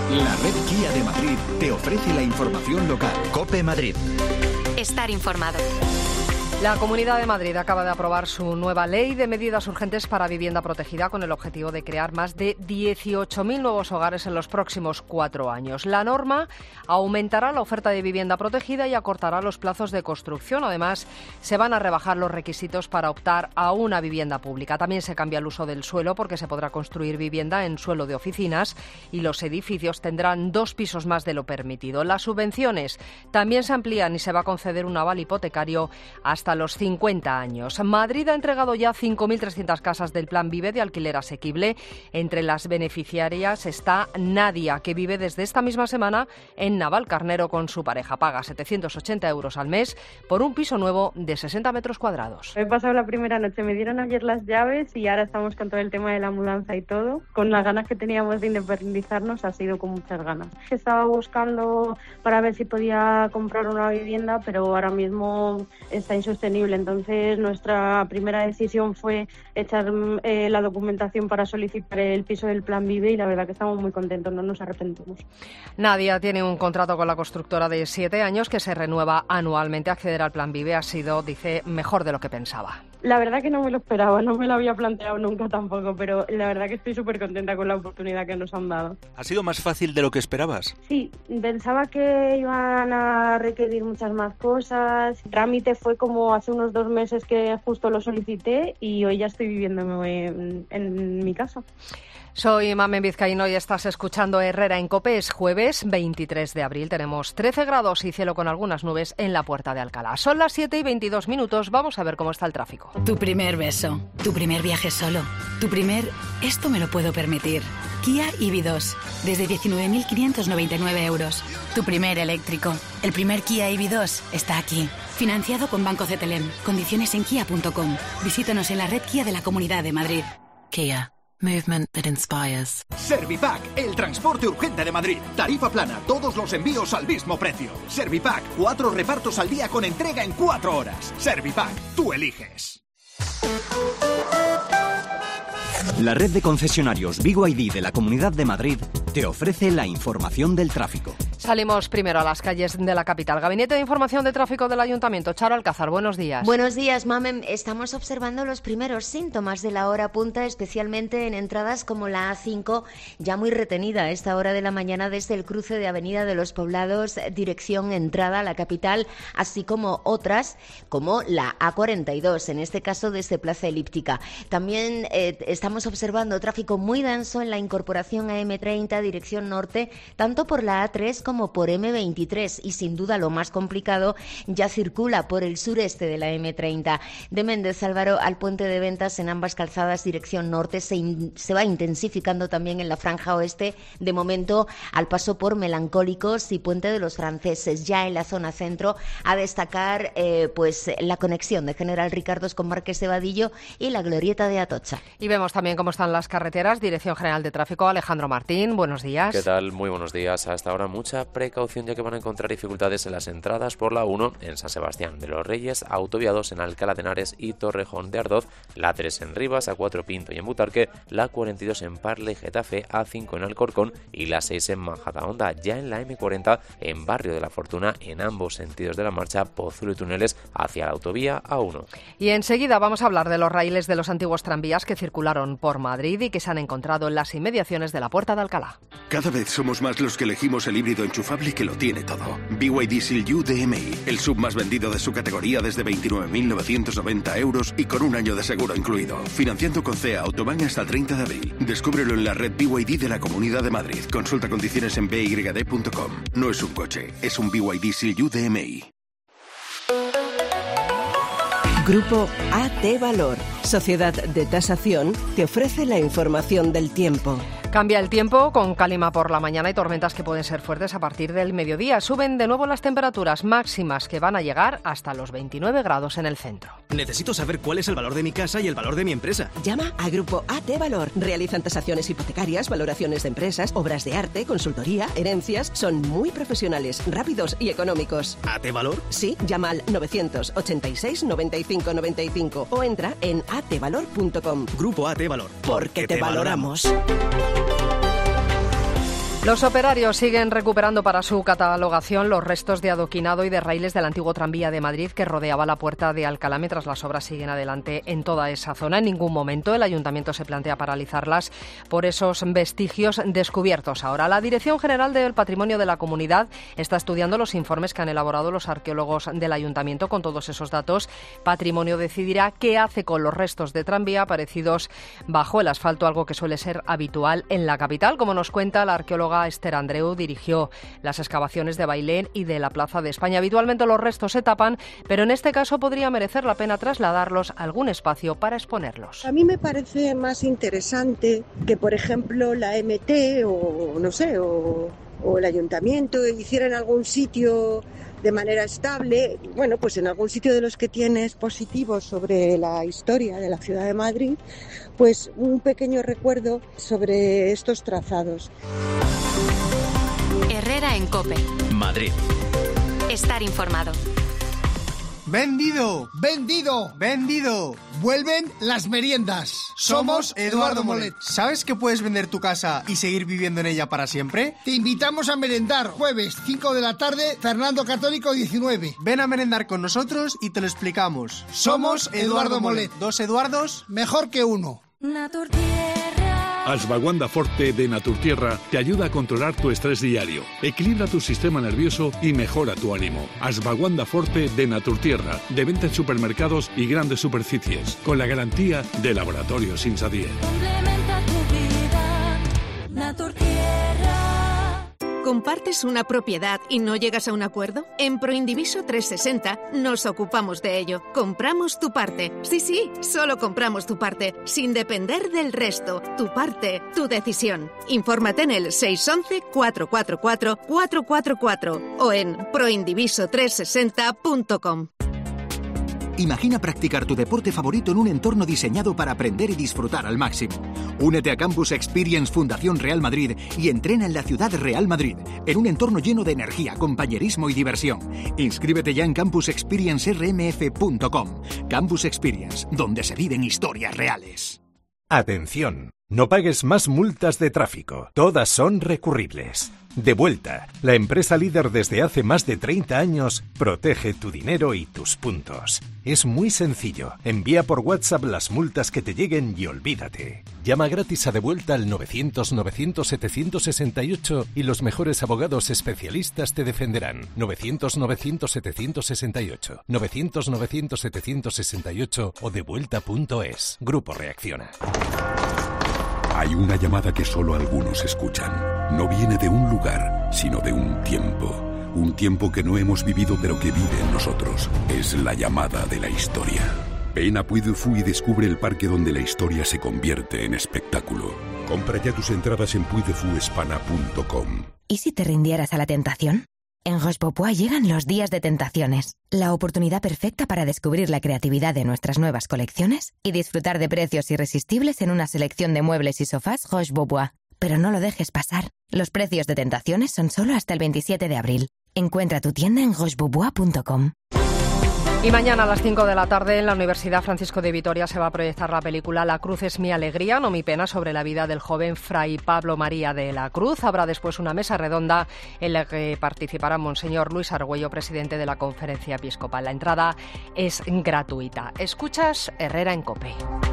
La red Kia de Madrid te ofrece la información local. COPE Madrid. Estar informado. La Comunidad de Madrid acaba de aprobar su nueva ley de medidas urgentes para vivienda protegida con el objetivo de crear más de 18.000 nuevos hogares en los próximos 4 años. La norma aumentará la oferta de vivienda protegida y acortará los plazos de construcción. Además, se van a rebajar los requisitos para optar a una vivienda pública. También se cambia el uso del suelo porque se podrá construir vivienda en suelo de oficinas y los edificios tendrán 2 pisos más de lo permitido. Las subvenciones también se amplían y se va a conceder un aval hipotecario hasta los 50 años. Madrid ha entregado ya 5.300 casas del Plan Vive de alquiler asequible. Entre las beneficiarias está Nadia, que vive desde esta misma semana en Navalcarnero con su pareja. Paga 780 euros al mes por un piso nuevo de 60 metros cuadrados. He pasado la primera noche, me dieron ayer las llaves y ahora estamos con todo el tema de la mudanza y todo. Con las ganas que teníamos de independizarnos, ha sido con muchas ganas. Estaba buscando para ver si podía comprar una vivienda, pero ahora mismo está insostenible. Entonces nuestra primera decisión fue echar la documentación para solicitar el piso del Plan Vive y la verdad que estamos muy contentos, no nos arrepentimos. Nadia tiene un contrato con la constructora de 7 años que se renueva anualmente. Acceder al Plan Vive ha sido, dice, mejor de lo que pensaba. La verdad que no me lo esperaba, no me lo había planteado nunca tampoco, pero la verdad que estoy súper contenta con la oportunidad que nos han dado. ¿Ha sido más fácil de lo que esperabas? Sí, pensaba que iban a requerir muchas más cosas. El trámite fue como hace unos 2 meses que justo lo solicité y hoy ya estoy viviendo en mi casa. Soy Mamen Vizcaíno y estás escuchando Herrera en COPE. Es jueves 23 de abril. Tenemos 13 grados y cielo con algunas nubes en la Puerta de Alcalá. Son las 7:22. Vamos a ver cómo está el tráfico. Tu primer beso, tu primer viaje solo, tu primer «esto me lo puedo permitir». Kia EV2, desde 19.599 euros. Tu primer eléctrico. El primer Kia EV2 está aquí. Financiado con Banco CTLM. Condiciones en kia.com. Visítanos en la red Kia de la Comunidad de Madrid. Kia. Movement that inspires. Servipack, el transporte urgente de Madrid. Tarifa plana, todos los envíos al mismo precio. Servipack, 4 repartos al día con entrega en 4 horas. Servipack, tú eliges. La red de concesionarios BYD de la Comunidad de Madrid te ofrece la información del tráfico. Salimos primero a las calles de la capital. Gabinete de Información de Tráfico del Ayuntamiento. Charo Alcázar, buenos días. Buenos días, Mamen. Estamos observando los primeros síntomas de la hora punta, especialmente en entradas como la A5, ya muy retenida a esta hora de la mañana desde el cruce de Avenida de los Poblados, dirección entrada a la capital, así como otras como la A42, en este caso desde Plaza Elíptica. También estamos observando tráfico muy denso en la incorporación a M30, dirección norte, tanto por la A3 como por M23 y sin duda lo más complicado ya circula por el sureste de la M30. De Méndez Álvaro al Puente de Ventas en ambas calzadas dirección norte se va intensificando también en la franja oeste, de momento al paso por Melancólicos y Puente de los Franceses. Ya en la zona centro a destacar pues la conexión de General Ricardos con Marqués de Vadillo y la Glorieta de Atocha. Y vemos también cómo están las carreteras. Dirección General de Tráfico, Alejandro Martín, buenos días. ¿Qué tal? Muy buenos días. Hasta ahora mucha precaución ya que van a encontrar dificultades en las entradas por la 1 en San Sebastián de los Reyes, Autovía 2 en Alcalá de Henares y Torrejón de Ardoz, la 3 en Rivas, A4 Pinto y en Butarque, la 42 en Parle y Getafe, A5 en Alcorcón y la 6 en Majadahonda. Ya en la M40 en Barrio de la Fortuna, en ambos sentidos de la marcha, Pozuelo y túneles hacia la autovía A1. Y enseguida vamos a hablar de los raíles de los antiguos tranvías que circularon por Madrid y que se han encontrado en las inmediaciones de la Puerta de Alcalá. Cada vez somos más los que elegimos el híbrido enchufable que lo tiene todo. BYD Seal U DMI, el sub más vendido de su categoría desde 29.990 euros y con un año de seguro incluido. Financiando con CEA Autobahn hasta el 30 de abril. Descúbrelo en la red BYD de la Comunidad de Madrid. Consulta condiciones en byd.com. No es un coche, es un BYD Seal U DMI. Grupo AT Valor, Sociedad de Tasación, te ofrece la información del tiempo. Cambia el tiempo con calima por la mañana y tormentas que pueden ser fuertes a partir del mediodía. Suben de nuevo las temperaturas máximas que van a llegar hasta los 29 grados en el centro. Necesito saber cuál es el valor de mi casa y el valor de mi empresa. Llama a Grupo AT Valor. Realizan tasaciones hipotecarias, valoraciones de empresas, obras de arte, consultoría, herencias. Son muy profesionales, rápidos y económicos. ¿AT Valor? Sí, llama al 986 95 95 o entra en atvalor.com. Grupo AT Valor. Porque te valoramos. Los operarios siguen recuperando para su catalogación los restos de adoquinado y de raíles del antiguo tranvía de Madrid que rodeaba la Puerta de Alcalá mientras las obras siguen adelante en toda esa zona. En ningún momento el Ayuntamiento se plantea paralizarlas por esos vestigios descubiertos. Ahora, la Dirección General del Patrimonio de la Comunidad está estudiando los informes que han elaborado los arqueólogos del Ayuntamiento. Con todos esos datos, Patrimonio decidirá qué hace con los restos de tranvía aparecidos bajo el asfalto, algo que suele ser habitual en la capital. Como nos cuenta la arqueóloga Esther Andreu, dirigió las excavaciones de Bailén y de la Plaza de España. Habitualmente los restos se tapan, pero en este caso podría merecer la pena trasladarlos a algún espacio para exponerlos. A mí me parece más interesante que, por ejemplo, la MT o el Ayuntamiento hicieran algún sitio de manera estable, pues en algún sitio de los que tiene expositivos sobre la historia de la ciudad de Madrid, pues un pequeño recuerdo sobre estos trazados. Herrera en COPE. Madrid. Estar informado. ¡Vendido! ¡Vendido! ¡Vendido! Vuelven las meriendas. Somos Eduardo Molet. ¿Sabes que puedes vender tu casa y seguir viviendo en ella para siempre? Te invitamos a merendar jueves 5 de la tarde, Fernando Católico 19. Ven a merendar con nosotros y te lo explicamos. Somos Eduardo Molet. 2 Eduardos, mejor que uno. Ashwagandha Forte de Naturtierra te ayuda a controlar tu estrés diario, equilibra tu sistema nervioso y mejora tu ánimo. Ashwagandha Forte de Naturtierra, de venta en supermercados y grandes superficies, con la garantía de Laboratorios Insadier. Complementa tu vida, Naturtierra. ¿Compartes una propiedad y no llegas a un acuerdo? En Proindiviso 360 nos ocupamos de ello. Compramos tu parte. Sí, solo compramos tu parte, sin depender del resto. Tu parte, tu decisión. Infórmate en el 611-444-444 o en proindiviso360.com. Imagina practicar tu deporte favorito en un entorno diseñado para aprender y disfrutar al máximo. Únete a Campus Experience Fundación Real Madrid y entrena en la ciudad Real Madrid, en un entorno lleno de energía, compañerismo y diversión. Inscríbete ya en campusexperiencermf.com. Campus Experience, donde se viven historias reales. Atención, no pagues más multas de tráfico. Todas son recurribles. Devuelta, la empresa líder desde hace más de 30 años, protege tu dinero y tus puntos. Es muy sencillo. Envía por WhatsApp las multas que te lleguen y olvídate. Llama gratis a Devuelta al 900-900-768 y los mejores abogados especialistas te defenderán. 900-900-768. 900-900-768 o devuelta.es. Grupo Reacciona. Hay una llamada que solo algunos escuchan. No viene de un lugar, sino de un tiempo. Un tiempo que no hemos vivido pero que vive en nosotros. Es la llamada de la historia. Ven a Puy du Fou y descubre el parque donde la historia se convierte en espectáculo. Compra ya tus entradas en puydefouespana.com. ¿Y si te rindieras a la tentación? En Roche Bobois llegan los días de tentaciones, la oportunidad perfecta para descubrir la creatividad de nuestras nuevas colecciones y disfrutar de precios irresistibles en una selección de muebles y sofás Roche Bobois. Pero no lo dejes pasar. Los precios de tentaciones son solo hasta el 27 de abril. Encuentra tu tienda en rochebobois.com. Y mañana a las 5 de la tarde en la Universidad Francisco de Vitoria se va a proyectar la película La Cruz es mi alegría, no mi pena, sobre la vida del joven Fray Pablo María de la Cruz. Habrá después una mesa redonda en la que participará Monseñor Luis Argüello, presidente de la Conferencia Episcopal. La entrada es gratuita. Escuchas Herrera en COPE.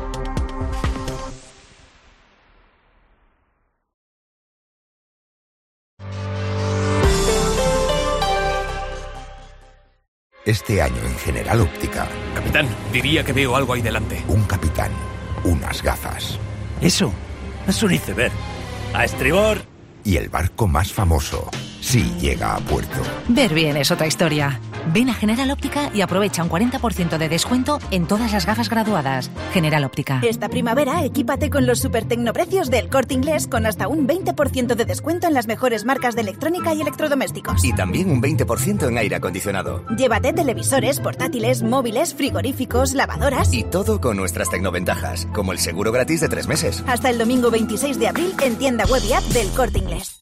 Este año en General Óptica... Capitán, diría que veo algo ahí delante. Un capitán, unas gafas. Eso, es un iceberg. ¡A estribor! Y el barco más famoso, sí llega a puerto. Ver bien es otra historia. Ven a General Óptica y aprovecha un 40% de descuento en todas las gafas graduadas. General Óptica. Esta primavera, equípate con los super tecnoprecios del Corte Inglés con hasta un 20% de descuento en las mejores marcas de electrónica y electrodomésticos. Y también un 20% en aire acondicionado. Llévate televisores, portátiles, móviles, frigoríficos, lavadoras... Y todo con nuestras tecnoventajas, como el seguro gratis de 3 meses. Hasta el domingo 26 de abril en tienda web y app del Corte Inglés.